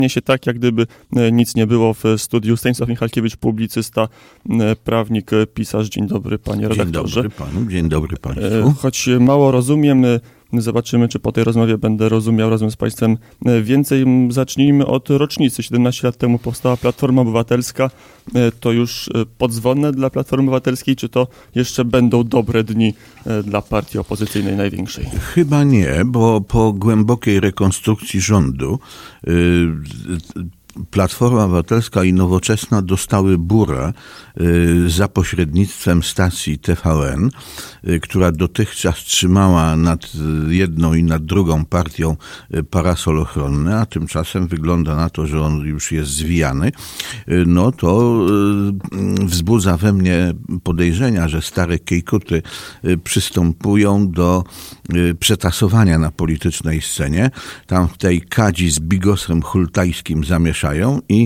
się tak, jak gdyby nic nie było. W studiu Stanisław Michalkiewicz, publicysta, prawnik, pisarz. Dzień dobry, panie redaktorze. Dzień dobry panu, dzień dobry państwu. Choć mało rozumiem, zobaczymy, czy po tej rozmowie będę rozumiał razem z państwem więcej. Zacznijmy od rocznicy. 17 lat temu powstała Platforma Obywatelska. To już podzwonne dla Platformy Obywatelskiej, czy to jeszcze będą dobre dni dla partii opozycyjnej największej? Chyba nie, bo po głębokiej rekonstrukcji rządu Platforma Obywatelska i Nowoczesna dostały burę za pośrednictwem stacji TVN, która dotychczas trzymała nad jedną i nad drugą partią parasol ochronny, a tymczasem wygląda na to, że on już jest zwijany. No to wzbudza we mnie podejrzenia, że stare kiejkuty przystępują do przetasowania na politycznej scenie. Tam w tej kadzi z bigosem hultajskim zamieszają i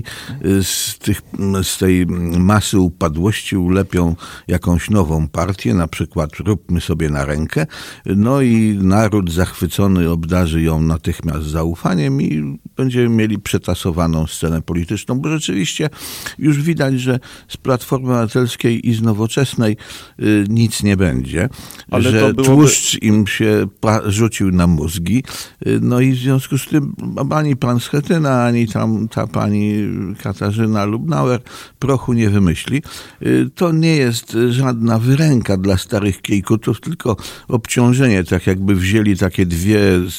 z tej masy upadłości ulepią jakąś nową partię, na przykład róbmy sobie na rękę, no i naród zachwycony obdarzy ją natychmiast zaufaniem i będziemy mieli przetasowaną scenę polityczną, bo rzeczywiście już widać, że z Platformy Obywatelskiej i z Nowoczesnej nic nie będzie, ale że tłuszcz im się rzucił na mózgi, no i w związku z tym ani pan Schetyna, ani tam ta pani Katarzyna Lubnauer prochu nie wymyśli. To nie jest żadna wyręka dla starych kiejkutów, tylko obciążenie, tak jakby wzięli takie dwie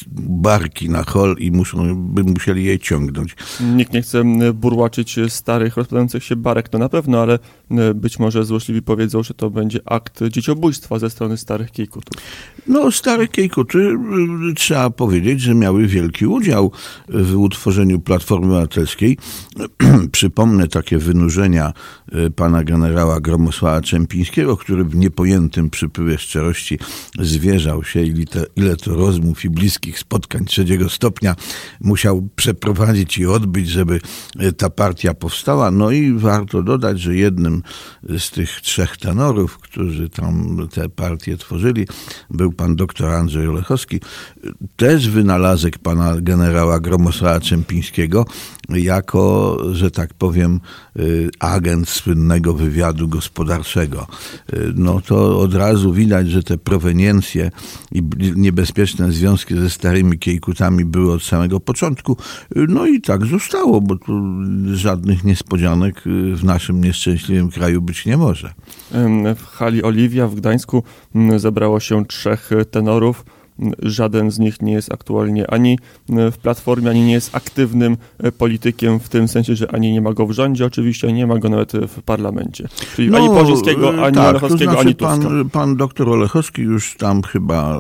barki na hol i by musieli je ciągnąć. Nikt nie chce burłaczyć starych, rozpadających się barek, to na pewno, ale być może złośliwi powiedzą, że to będzie akt dzieciobójstwa ze strony starych kiejkutów. No, stare kiejkuty, trzeba powiedzieć, że miały wielki udział w utworzeniu Platformy Obywatelskiej. Przypomnę takie wynurzenia pana generała Gromosława Czempińskiego, który w niepojętym przypływie szczerości zwierzał się, ile to rozmów i bliskich spotkań trzeciego stopnia musiał przeprowadzić i odbyć, żeby ta partia powstała. No i warto dodać, że jednym z tych trzech tenorów, którzy tam tę partię tworzyli, był pan doktor Andrzej Olechowski, też wynalazek pana generała Gromosława Czempińskiego, jako, że tak powiem, agent słynnego wywiadu gospodarczego. No to od razu widać, że te proweniencje i niebezpieczne związki ze starymi kiejkutami były od samego początku. No i tak zostało, bo tu żadnych niespodzianek w naszym nieszczęśliwym kraju być nie może. W hali Oliwia w Gdańsku zebrało się trzech tenorów. Żaden z nich nie jest aktualnie ani w Platformie, ani nie jest aktywnym politykiem, w tym sensie, że ani nie ma go w rządzie, oczywiście, nie ma go nawet w parlamencie. Czyli ani Porzyńskiego, ani Olechowskiego, to znaczy ani Tuska. Pan doktor Olechowski już tam chyba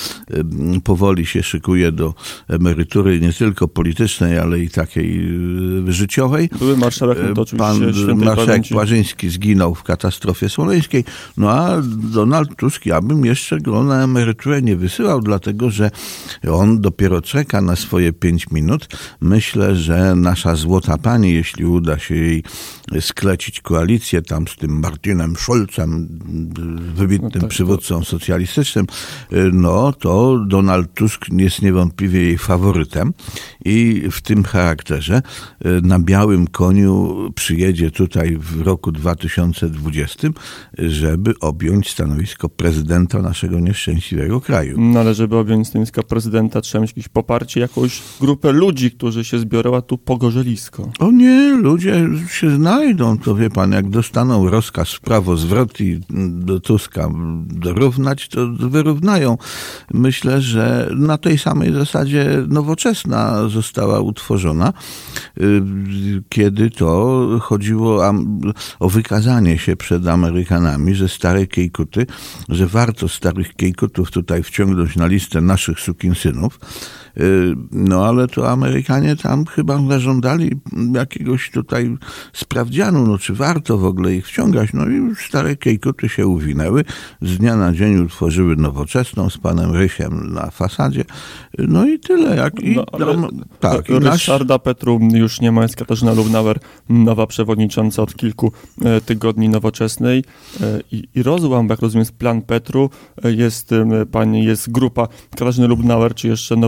powoli się szykuje do emerytury nie tylko politycznej, ale i takiej życiowej. Były marszałek, to oczywiście Pan marszałek Płażyński zginął w katastrofie smoleńskiej, no a Donald Tusk, ja bym jeszcze go na emeryturę nie wysyłał, dlatego że on dopiero czeka na swoje 5 minut. Myślę, że nasza złota pani, jeśli uda się jej sklecić koalicję tam z tym Martinem Schulzem, wybitnym przywódcą socjalistycznym, no to Donald Tusk jest niewątpliwie jej faworytem i w tym charakterze na białym koniu przyjedzie tutaj w roku 2020, żeby objąć stanowisko prezydenta naszego nieszczęśliwego kraju. No ale żeby objąć stanowisko prezydenta, trzeba mieć jakieś poparcie, jakąś grupę ludzi, którzy się zbiorą, a tu pogorzelisko. O nie, ludzie się znajdą, to wie pan, jak dostaną rozkaz w prawo zwrot i do Tuska dorównać, to wyrównają. Myślę, że na tej samej zasadzie Nowoczesna została utworzona, kiedy to chodziło o wykazanie się przed Amerykanami, że stare kiejkuty, że warto starych kiejkutów tutaj wciągnąć na listę naszych sukinsynów. No ale to Amerykanie tam chyba zażądali jakiegoś tutaj sprawdzianu, no czy warto w ogóle ich wciągać. No i stare kiejkuty się uwinęły. Z dnia na dzień utworzyły Nowoczesną z panem Rysiem na fasadzie. No i tyle. Ryszarda Petru już nie ma, jest Katarzyna Lubnauer, nowa przewodnicząca od kilku tygodni Nowoczesnej. I rozłam, jak rozumiem, plan Petru, jest grupa Katarzyny Lubnauer, czy jeszcze Nowoczesna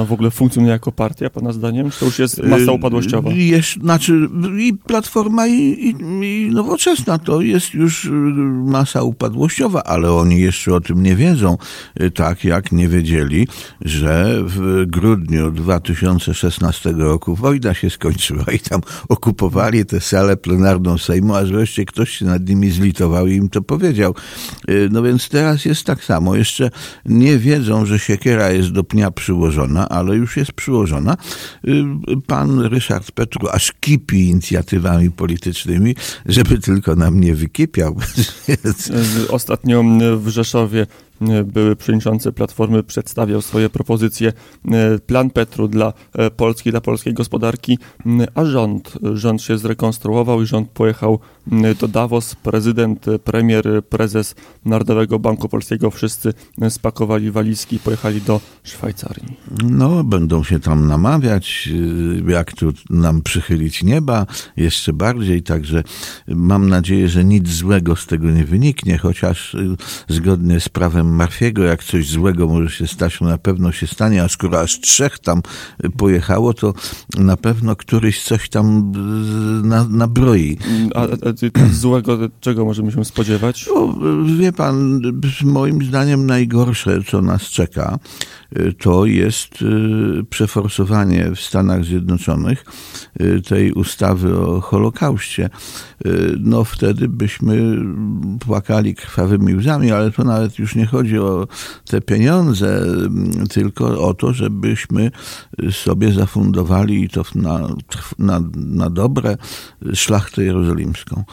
ona w ogóle funkcjonuje jako partia, pana zdaniem? Czy to już jest masa upadłościowa? I Platforma i Nowoczesna to jest już masa upadłościowa, ale oni jeszcze o tym nie wiedzą, tak jak nie wiedzieli, że w grudniu 2016 roku wojna się skończyła i tam okupowali tę salę plenarną Sejmu, aż wreszcie ktoś się nad nimi zlitował i im to powiedział. No więc teraz jest tak samo. Jeszcze nie wiedzą, że siekiera jest do pnia przyłożona, ale już jest przyłożona. Pan Ryszard Petru aż kipi inicjatywami politycznymi, żeby tylko nam nie wykipiał. Ostatnio w Rzeszowie były przewodniczący Platformy przedstawiał swoje propozycje, plan Petru dla Polski, dla polskiej gospodarki, a rząd się zrekonstruował i rząd pojechał do Davos. Prezydent, premier, prezes Narodowego Banku Polskiego, wszyscy spakowali walizki i pojechali do Szwajcarii. No, będą się tam namawiać, jak tu nam przychylić nieba, jeszcze bardziej, także mam nadzieję, że nic złego z tego nie wyniknie, chociaż zgodnie z prawem Murphy'ego, jak coś złego może się stać, to na pewno się stanie, a skoro aż 3 tam pojechało, to na pewno któryś coś tam nabroi. A złego czego możemy się spodziewać? No, wie pan, moim zdaniem najgorsze, co nas czeka, to jest przeforsowanie w Stanach Zjednoczonych tej ustawy o Holokauście. No wtedy byśmy płakali krwawymi łzami, ale to nawet już nie chodzi o te pieniądze, tylko o to, żebyśmy sobie zafundowali i to na dobre szlachtę jerozolimską.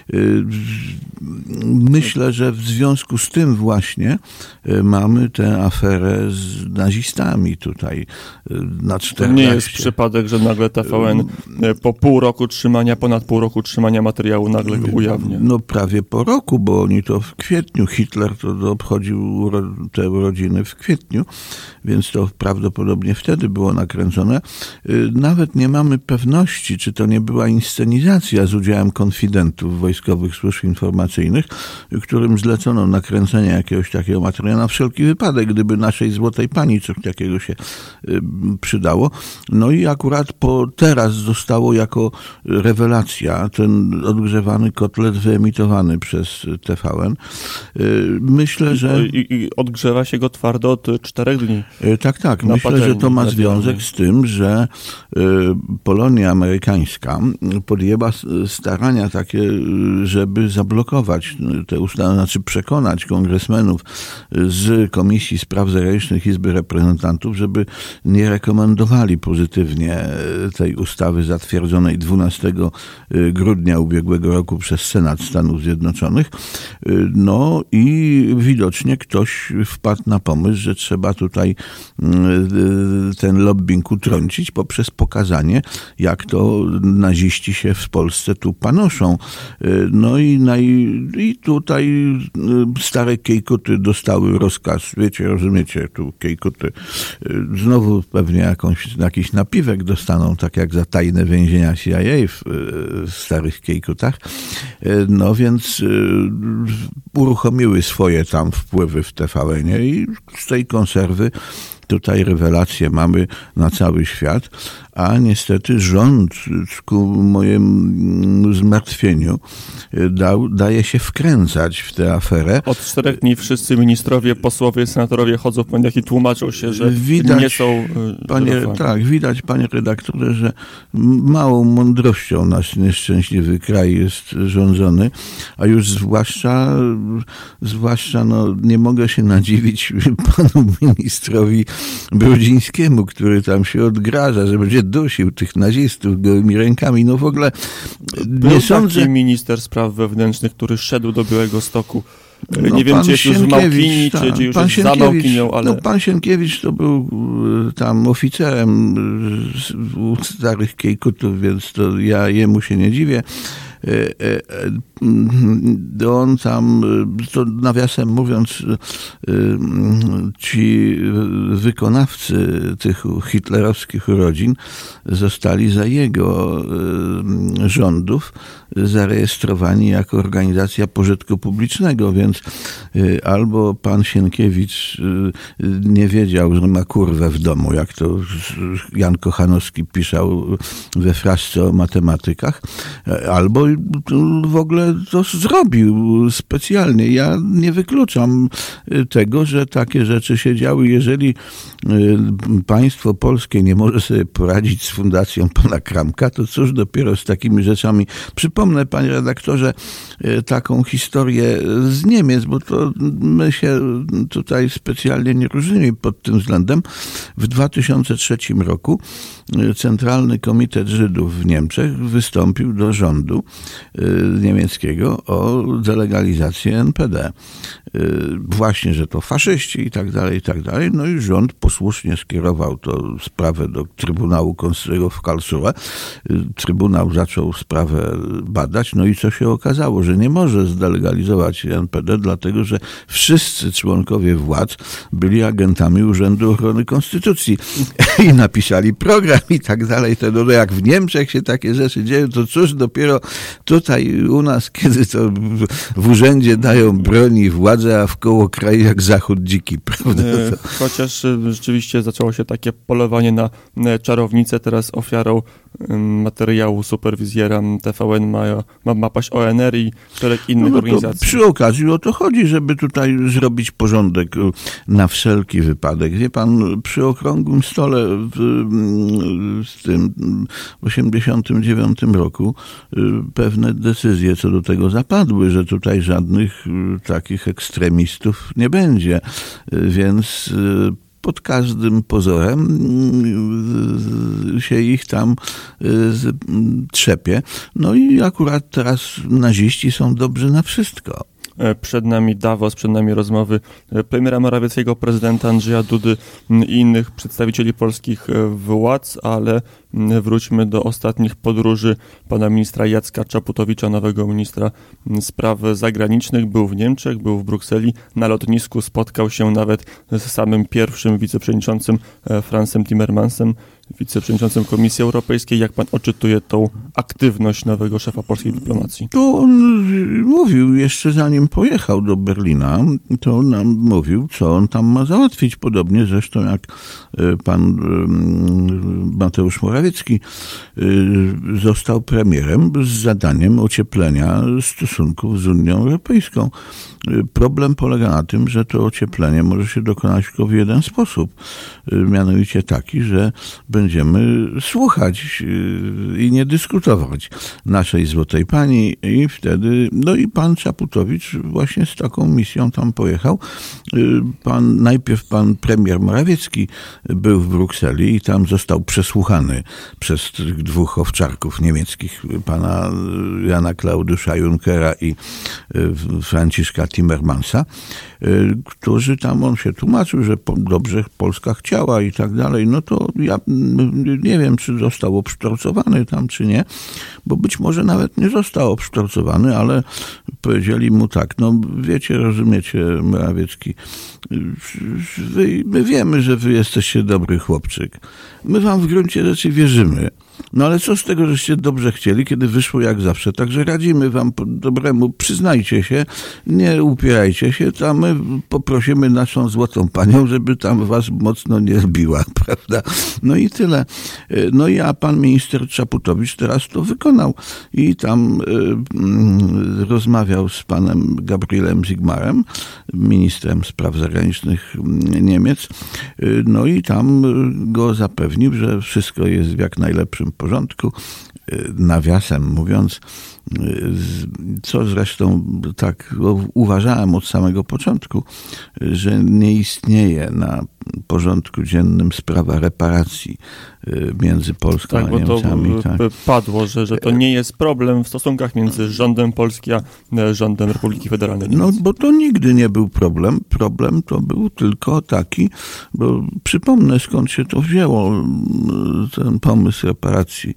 Myślę, że w związku z tym właśnie mamy tę aferę z nazistami tutaj na 14. To nie jest przypadek, że nagle TVN po ponad pół roku trzymania materiału nagle go ujawnia. No prawie po roku, bo oni to w kwietniu, Hitler to obchodził te urodziny w kwietniu, więc to prawdopodobnie wtedy było nakręcone. Nawet nie mamy pewności, czy to nie była inscenizacja z udziałem konfidentów wojskowych służb informacyjnych, którym zlecono nakręcenie jakiegoś takiego materiału na wszelki wypadek, gdyby naszej złotej pani coś takiego się przydało. No i akurat teraz zostało jako rewelacja ten odgrzewany kotlet wyemitowany przez TVN. Myślę, że... I odgrzewa się go twardo od 4 dni. Tak. Myślę, że to ma związek z tym, że Polonia amerykańska podjęła starania takie, żeby zablokować te ustawy, znaczy przekonać kongresmenów z Komisji Spraw Zagranicznych Izby Reprezentantów, żeby nie rekomendowali pozytywnie tej ustawy zatwierdzonej 12 grudnia ubiegłego roku przez Senat Stanów Zjednoczonych. No i widocznie ktoś wpadł na pomysł, że trzeba tutaj ten lobbying utrącić poprzez pokazanie, jak to naziści się w Polsce tu panoszą. No i tutaj stare kejkuty dostały rozkaz. Wiecie, rozumiecie, tu kejkuty znowu pewnie jakiś napiwek dostaną, tak jak za tajne więzienia CIA w starych kejkutach. No więc uruchomiły swoje tam wpływy w TVN-ie i z tej konserwy tutaj rewelacje mamy na cały świat, a niestety rząd ku mojemu zmartwieniu daje się wkręcać w tę aferę. Od 4 dni wszyscy ministrowie, posłowie, senatorowie chodzą w mediach i tłumaczą się, że nie są... Widać, panie redaktorze, że małą mądrością nasz nieszczęśliwy kraj jest rządzony, a już zwłaszcza nie mogę się nadziwić panu ministrowi Brudzińskiemu, który tam się odgraża, że będzie dusił tych nazistów gołymi rękami. No w ogóle nie sądzę... Taki minister spraw wewnętrznych, który szedł do Białegostoku. Nie wiem, czy jest już w Małkini, czy już jest za Małkinią, ale... No pan Sienkiewicz to był tam oficerem starych kejkutów, więc to ja jemu się nie dziwię. On tam, to nawiasem mówiąc, ci wykonawcy tych hitlerowskich urodzin zostali za jego rządów zarejestrowani jako organizacja pożytku publicznego, więc albo pan Sienkiewicz nie wiedział, że ma kurwę w domu, jak to Jan Kochanowski pisał we frasce o matematykach, albo w ogóle to zrobił specjalnie. Ja nie wykluczam tego, że takie rzeczy się działy. Jeżeli państwo polskie nie może sobie poradzić z fundacją pana Kramka, to cóż dopiero z takimi rzeczami. Przypomnę, panie redaktorze, taką historię z Niemiec, bo to my się tutaj specjalnie nie różnimy pod tym względem. W 2003 roku Centralny Komitet Żydów w Niemczech wystąpił do rządu niemieckiego o delegalizację NPD. Właśnie, że to faszyści i tak dalej, i tak dalej. No i rząd posłusznie skierował tę sprawę do Trybunału Konstytucyjnego w Karlsruhe. Trybunał zaczął sprawę badać, no i co się okazało, że nie może zdelegalizować NPD, dlatego że wszyscy członkowie władz byli agentami Urzędu Ochrony Konstytucji i napisali program i tak dalej. No jak w Niemczech się takie rzeczy dzieją, to cóż dopiero tutaj u nas, kiedy to w urzędzie dają broń i władzę, a w koło kraju jak zachód dziki, prawda? Chociaż rzeczywiście zaczęło się takie polowanie na czarownicę, teraz ofiarą materiału superwizjera TVN ma paść ONR i szereg innych organizacji. Przy okazji o to chodzi, żeby tutaj zrobić porządek na wszelki wypadek. Wie pan, przy okrągłym stole w tym 89 roku pewne decyzje co do tego zapadły, że tutaj żadnych takich ekstremistów nie będzie, więc pod każdym pozorem się ich tam trzepie. No i akurat teraz naziści są dobrzy na wszystko. Przed nami Davos, przed nami rozmowy premiera Morawieckiego, prezydenta Andrzeja Dudy i innych przedstawicieli polskich władz, ale wróćmy do ostatnich podróży pana ministra Jacka Czaputowicza, nowego ministra spraw zagranicznych. Był w Niemczech, był w Brukseli, na lotnisku spotkał się nawet z samym pierwszym wiceprzewodniczącym Fransem Timmermansem, wiceprzewodniczącym Komisji Europejskiej. Jak pan odczytuje tą aktywność nowego szefa polskiej dyplomacji? To on mówił, jeszcze zanim pojechał do Berlina, to nam mówił, co on tam ma załatwić. Podobnie zresztą jak pan Mateusz Morawiecki został premierem z zadaniem ocieplenia stosunków z Unią Europejską. Problem polega na tym, że to ocieplenie może się dokonać tylko w jeden sposób. Mianowicie taki, że będziemy słuchać i nie dyskutować naszej złotej pani i wtedy, no i pan Czaputowicz właśnie z taką misją tam pojechał. Najpierw pan premier Morawiecki był w Brukseli i tam został przesłuchany przez tych dwóch owczarków niemieckich, pana Jana Klaudusza Junckera i Franciszka Timmermansa, którzy tam, on się tłumaczył, że dobrze Polska chciała i tak dalej. No to ja nie wiem, czy został obsztorcowany tam, czy nie, bo być może nawet nie został obsztorcowany, ale powiedzieli mu tak, no wiecie, rozumiecie, Morawiecki, my wiemy, że wy jesteście dobry chłopczyk. My wam w gruncie rzeczy wierzymy. No ale co z tego, żeście dobrze chcieli, kiedy wyszło jak zawsze. Także radzimy wam po dobremu, przyznajcie się, nie upierajcie się, tam my poprosimy naszą złotą panią, żeby tam was mocno nie biła, prawda? No i tyle. No i a pan minister Czaputowicz teraz to wykonał i tam rozmawiał z panem Gabrielem Zygmarem, ministrem spraw zagranicznych Niemiec, no i tam go zapewnił, że wszystko jest w jak najlepszym porządku. Nawiasem mówiąc, co zresztą tak uważałem od samego początku, że nie istnieje na porządku dziennym sprawa reparacji między Polską a Niemcami. Tak, bo to padło, że to nie jest problem w stosunkach między rządem Polski a rządem Republiki Federalnej Niemiec. No, bo to nigdy nie był problem. Problem to był tylko taki, bo przypomnę, skąd się to wzięło, ten pomysł reparacji.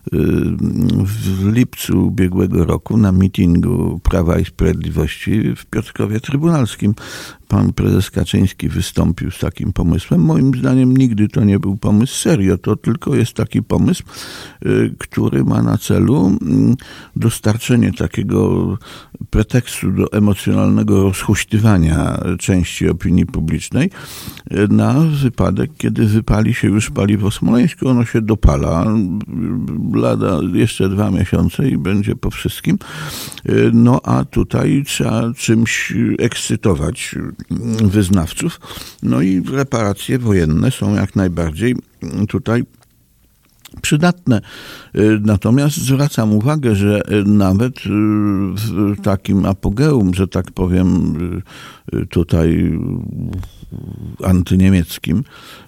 W lipcu ubiegłego roku na mitingu Prawa i Sprawiedliwości w Piotrkowie Trybunalskim pan prezes Kaczyński wystąpił z takim pomysłem. Moim zdaniem nigdy to nie był pomysł serio. To tylko jest taki pomysł, który ma na celu dostarczenie takiego pretekstu do emocjonalnego rozhuśtywania części opinii publicznej na wypadek, kiedy wypali się już paliwo smoleńskie. Ono się dopala lada jeszcze 2 miesiące i będzie po wszystkim. No a tutaj trzeba czymś ekscytować wyznawców. No i reparacje wojenne są jak najbardziej tutaj przydatne. Natomiast zwracam uwagę, że nawet w takim apogeum, że tak powiem, tutaj antyniemieckim,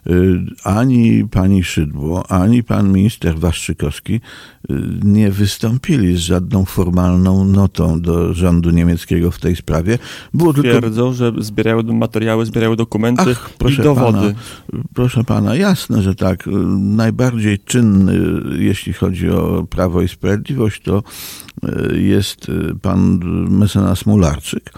ani pani Szydło, ani pan minister Waszczykowski nie wystąpili z żadną formalną notą do rządu niemieckiego w tej sprawie. Twierdzą, że zbierają materiały, zbierają dokumenty i dowody. Proszę pana, jasne, że tak. Najbardziej czynny, jeśli chodzi o Prawo i Sprawiedliwość, to jest pan mecenas Mularczyk,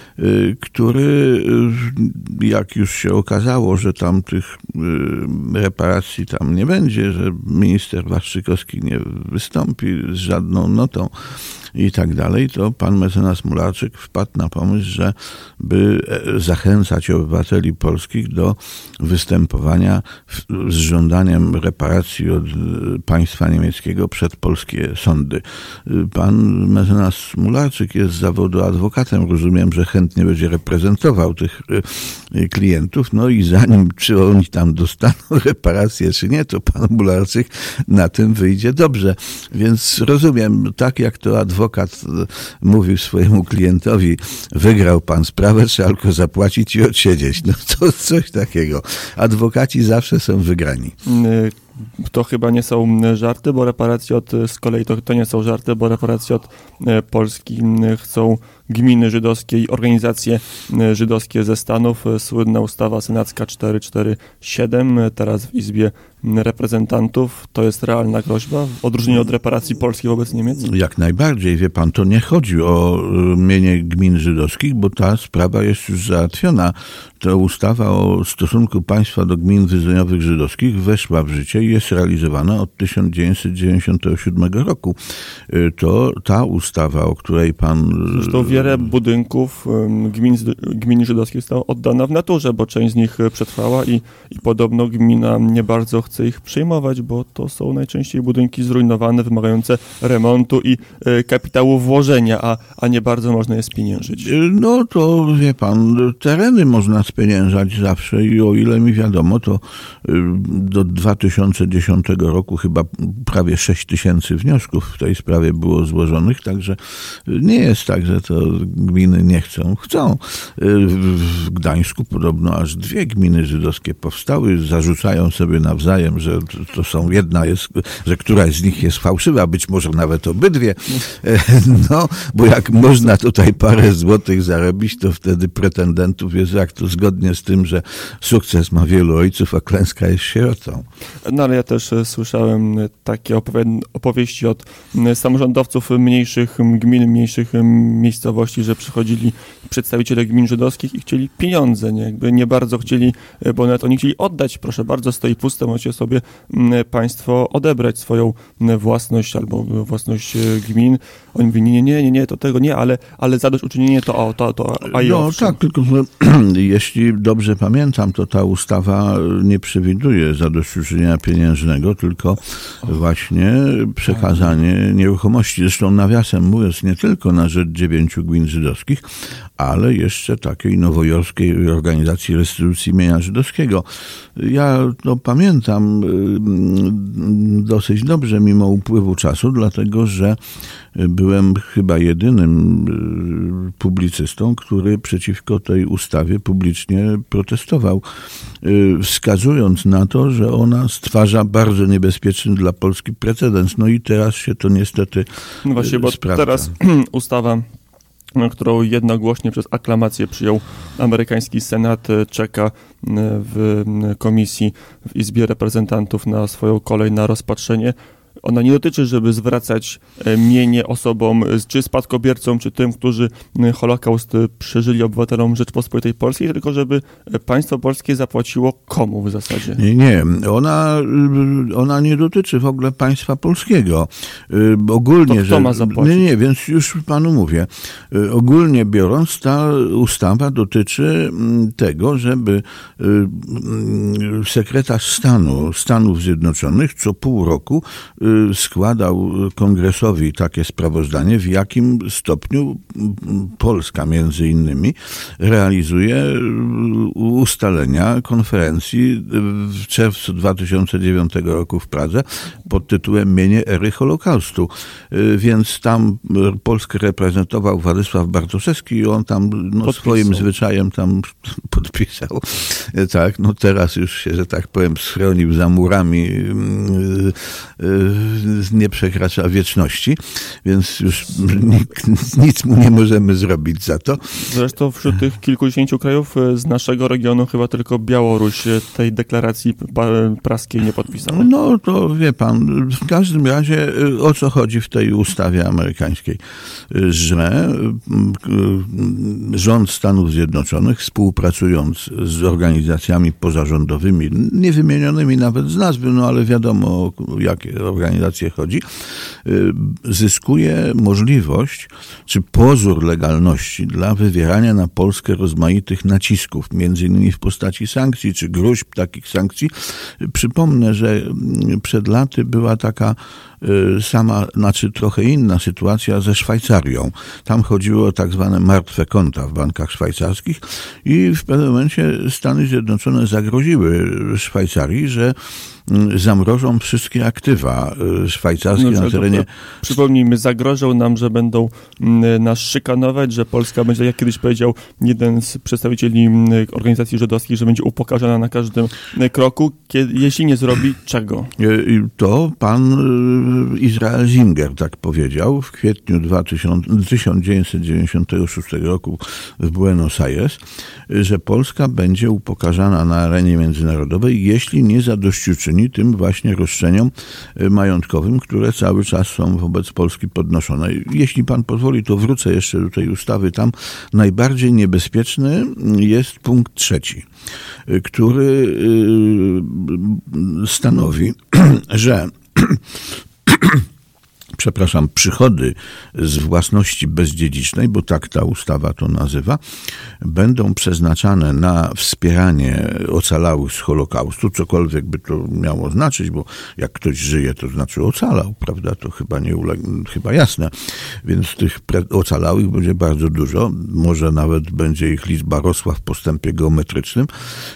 który, jak już się okazało, że tam tych reparacji tam nie będzie, że minister Waszczykowski nie wystąpi z żadną notą i tak dalej, to pan mecenas Mularczyk wpadł na pomysł, że by zachęcać obywateli polskich do występowania z żądaniem reparacji od państwa niemieckiego przed polskie sądy. Pan mecenas Mularczyk jest z zawodu adwokatem, rozumiem, że chętnie będzie reprezentował tych klientów, no i zanim czy oni tam dostaną reparacje, czy nie, to pan Mularczyk na tym wyjdzie dobrze. Więc rozumiem, tak jak to adwokat mówił swojemu klientowi, wygrał pan sprawę, trzeba tylko zapłacić i odsiedzieć. No to coś takiego. Adwokaci zawsze są wygrani. To chyba nie są żarty, bo reparacje z kolei to nie są żarty, bo reparacje od Polski chcą gminy żydowskie i organizacje żydowskie ze Stanów. Słynna ustawa senacka 447, teraz w Izbie Reprezentantów. To jest realna groźba w odróżnieniu od reparacji polskich wobec Niemiec? Jak najbardziej, wie pan, to nie chodzi o mienie gmin żydowskich, bo ta sprawa jest już załatwiona. Ta ustawa o stosunku państwa do gmin wyznaniowych żydowskich weszła w życie i jest realizowana od 1997 roku. To ta ustawa, o której pan... Zresztą wiele budynków gmin żydowskich została oddana w naturze, bo część z nich przetrwała i podobno gmina nie bardzo chce ich przyjmować, bo to są najczęściej budynki zrujnowane, wymagające remontu i kapitału włożenia, a nie bardzo można je spieniężyć. No to wie pan, tereny można spieniężać zawsze i o ile mi wiadomo, to do 2010 roku chyba prawie 6 000 wniosków w tej sprawie było złożonych, także nie jest tak, że to gminy nie chcą. Chcą. W Gdańsku podobno aż 2 gminy żydowskie powstały, zarzucają sobie nawzajem, że to są jedna jest, że któraś z nich jest fałszywa, być może nawet obydwie. No, bo jak można tutaj parę złotych zarobić, to wtedy pretendentów jest jak to zgodnie z tym, że sukces ma wielu ojców, a klęska jest sierotą. No ale ja też słyszałem takie opowieści od samorządowców mniejszych gmin, mniejszych miejscowości, że przychodzili przedstawiciele gmin żydowskich i chcieli pieniądze, nie bardzo chcieli, bo nawet oni chcieli oddać, proszę bardzo, stoi puste, możecie sobie państwo odebrać swoją własność albo własność gmin. Oni mówili, nie, to tego nie, ale zadośćuczynienie to no tak, tylko jeśli dobrze pamiętam, to ta ustawa nie przewiduje zadośćuczynienia pieniężnego, tylko właśnie przekazanie nieruchomości. Zresztą nawiasem mówiąc, nie tylko na rzecz 9 gmin żydowskich, ale jeszcze takiej nowojorskiej organizacji restytucji mienia żydowskiego. Ja to pamiętam, pamiętam dosyć dobrze mimo upływu czasu, dlatego że byłem chyba jedynym publicystą, który przeciwko tej ustawie publicznie protestował, wskazując na to, że ona stwarza bardzo niebezpieczny dla Polski precedens. No i teraz się to niestety no właśnie, bo sprawdza. Teraz ustawa, którą jednogłośnie przez aklamację przyjął amerykański Senat, czeka w komisji w Izbie Reprezentantów na swoją kolej na rozpatrzenie. Ona nie dotyczy, żeby zwracać mienie osobom, czy spadkobiercom, czy tym, którzy Holokaust przeżyli, obywatelom Rzeczpospolitej Polskiej, tylko żeby państwo polskie zapłaciło komu w zasadzie? Nie, ona nie dotyczy w ogóle państwa polskiego. Ogólnie, to kto ma zapłacić? Nie, więc już panu mówię. Ogólnie biorąc, ta ustawa dotyczy tego, żeby sekretarz stanu Stanów Zjednoczonych co pół roku składał Kongresowi takie sprawozdanie, w jakim stopniu Polska między innymi realizuje ustalenia konferencji w czerwcu 2009 roku w Pradze pod tytułem Mienie ery Holokaustu. Więc tam Polskę reprezentował Władysław Bartoszewski i on tam swoim zwyczajem tam podpisał. Tak, no teraz już się, że tak powiem, schronił za murami, nie przekracza wieczności, więc już nic mu nie możemy zrobić za to. Zresztą wśród tych kilkudziesięciu krajów z naszego regionu chyba tylko Białoruś tej deklaracji praskiej nie podpisała. No to wie pan, w każdym razie o co chodzi w tej ustawie amerykańskiej, że rząd Stanów Zjednoczonych, współpracując z organizacjami pozarządowymi, nie wymienionymi nawet z nazwy, no ale wiadomo o jakie organizacje chodzi, zyskuje możliwość, czy pozór legalności dla wywierania na Polskę rozmaitych nacisków, między innymi w postaci sankcji, czy gróźb takich sankcji. Przypomnę, że przed laty była taka trochę inna sytuacja ze Szwajcarią. Tam chodziło o tak zwane martwe konta w bankach szwajcarskich i w pewnym momencie Stany Zjednoczone zagroziły Szwajcarii, że zamrożą wszystkie aktywa szwajcarskie na terenie... Przypomnijmy, zagrożą nam, że będą nas szykanować, że Polska będzie, jak kiedyś powiedział jeden z przedstawicieli organizacji żydowskich, że będzie upokarzana na każdym kroku. Jeśli nie zrobi, czego? To pan Israel Singer tak powiedział w kwietniu 1996 roku w Buenos Aires, że Polska będzie upokarzana na arenie międzynarodowej, jeśli nie zadośćuczyni tym właśnie roszczeniom majątkowym, które cały czas są wobec Polski podnoszone. Jeśli pan pozwoli, to wrócę jeszcze do tej ustawy. Tam najbardziej niebezpieczny jest punkt 3, który stanowi, że przychody z własności bezdziedzicznej, bo tak ta ustawa to nazywa, będą przeznaczane na wspieranie ocalałych z Holokaustu, cokolwiek by to miało znaczyć, bo jak ktoś żyje, to znaczy ocalał, prawda? To chyba jasne. Więc tych ocalałych będzie bardzo dużo, może nawet będzie ich liczba rosła w postępie geometrycznym.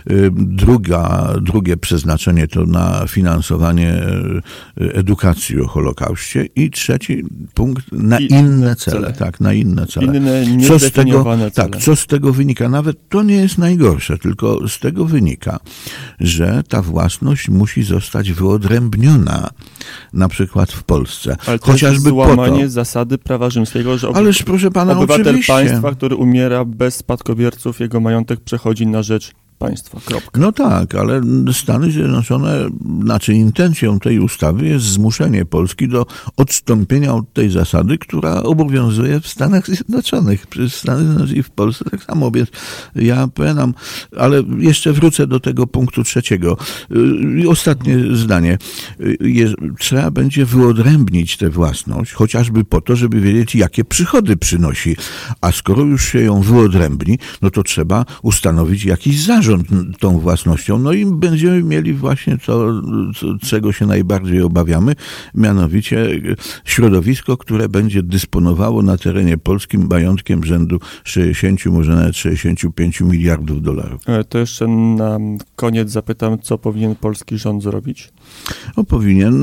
Drugie przeznaczenie to na finansowanie edukacji o Holokauście i trzeci punkt na inne cele. Tak, na inne cele. Inne niedefiniowane cele. Tak, co z tego wynika? Nawet to nie jest najgorsze, tylko z tego wynika, że ta własność musi zostać wyodrębniona, na przykład w Polsce. Ale to jest złamanie zasady prawa rzymskiego, że ależ, proszę pana, obywatel oczywiście. państwa, który umiera bez spadkobierców, jego majątek przechodzi na rzecz państwa. Kropka. No tak, ale Stany Zjednoczone, intencją tej ustawy jest zmuszenie Polski do odstąpienia od tej zasady, która obowiązuje w Stanach Zjednoczonych. Przecież Stany Zjednoczone i w Polsce tak samo, więc ja pamiętam, ale jeszcze wrócę do tego punktu 3. I ostatnie zdanie. Trzeba będzie wyodrębnić tę własność, chociażby po to, żeby wiedzieć, jakie przychody przynosi. A skoro już się ją wyodrębni, no to trzeba ustanowić jakiś zarzut zarząd tą własnością. No i będziemy mieli właśnie czego się najbardziej obawiamy, mianowicie środowisko, które będzie dysponowało na terenie polskim majątkiem rzędu 60, może nawet 65 miliardów dolarów. To jeszcze na koniec zapytam, co powinien polski rząd zrobić? Powinien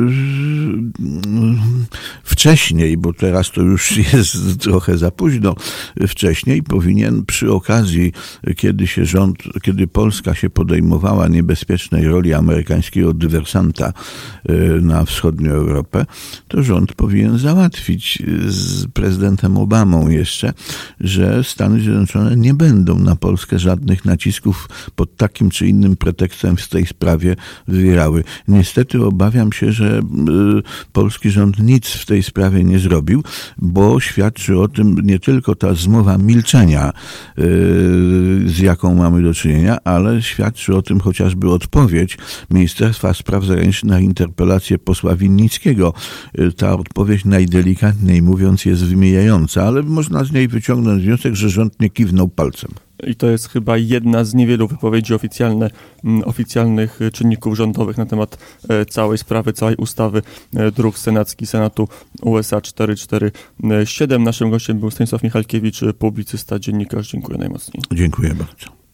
wcześniej, bo teraz to już jest trochę za późno, wcześniej powinien przy okazji, kiedy Polska się podejmowała niebezpiecznej roli amerykańskiego dywersanta na wschodnią Europę, to rząd powinien załatwić z prezydentem Obamą jeszcze, że Stany Zjednoczone nie będą na Polskę żadnych nacisków pod takim czy innym pretekstem w tej sprawie wywierały. Niestety obawiam się, że polski rząd nic w tej sprawie nie zrobił, bo świadczy o tym nie tylko ta zmowa milczenia, z jaką mamy do czynienia, ale świadczy o tym chociażby odpowiedź Ministerstwa Spraw Zagranicznych na interpelację posła Winnickiego. Ta odpowiedź najdelikatniej mówiąc jest wymijająca, ale można z niej wyciągnąć wniosek, że rząd nie kiwnął palcem. I to jest chyba jedna z niewielu wypowiedzi oficjalnych czynników rządowych na temat całej sprawy, całej ustawy. Druk senacki Senatu USA 447. Naszym gościem był Stanisław Michalkiewicz, publicysta, dziennikarz. Dziękuję najmocniej. Dziękuję bardzo.